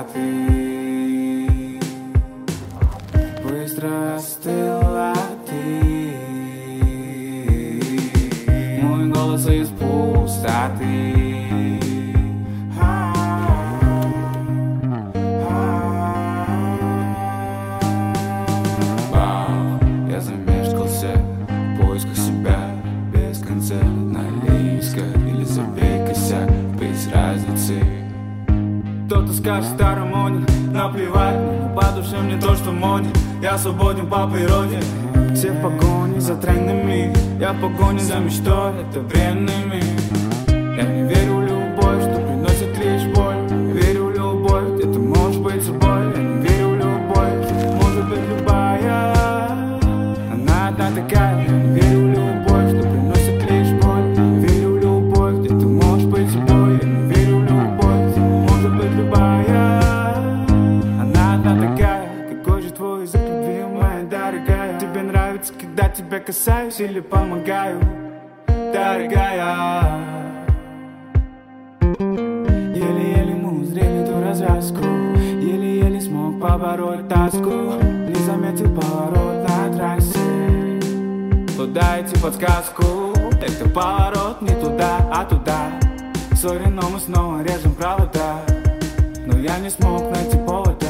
а ты быстро остыла ты. Мой голос из пустоты. Я замешкался в поисках себя без конца. Налей или забей косяк, без разницы. Кто-то скажет старомоден, наплевать, но по душе мне то, что моден. Я свободен по природе. Все в погоне за трендами, я в погоне за мечтой, это бренный мир. Я не верю в любовь, что приносит лишь боль. Я верю в любовь, где ты можешь быть собой. Я не верю в любовь, может быть любая. Она одна такая. Я не верю в любовь, что приносит лишь боль. Я верю в любовь, где ты можешь быть собой. Я не верю в любовь, может быть любая. Она одна такая. Какой же твой язык любви, моя дорогая? Тебе нравится, когда тебя касаюсь или помогаю, дорогая? Еле-еле мы узрели ту развязку, еле-еле смог побороть тоску. Не заметил поворот на трассе, куда идти подсказку. Это поворот не туда, а туда. Сори, но мы снова режем провода, но я не смог найти повод.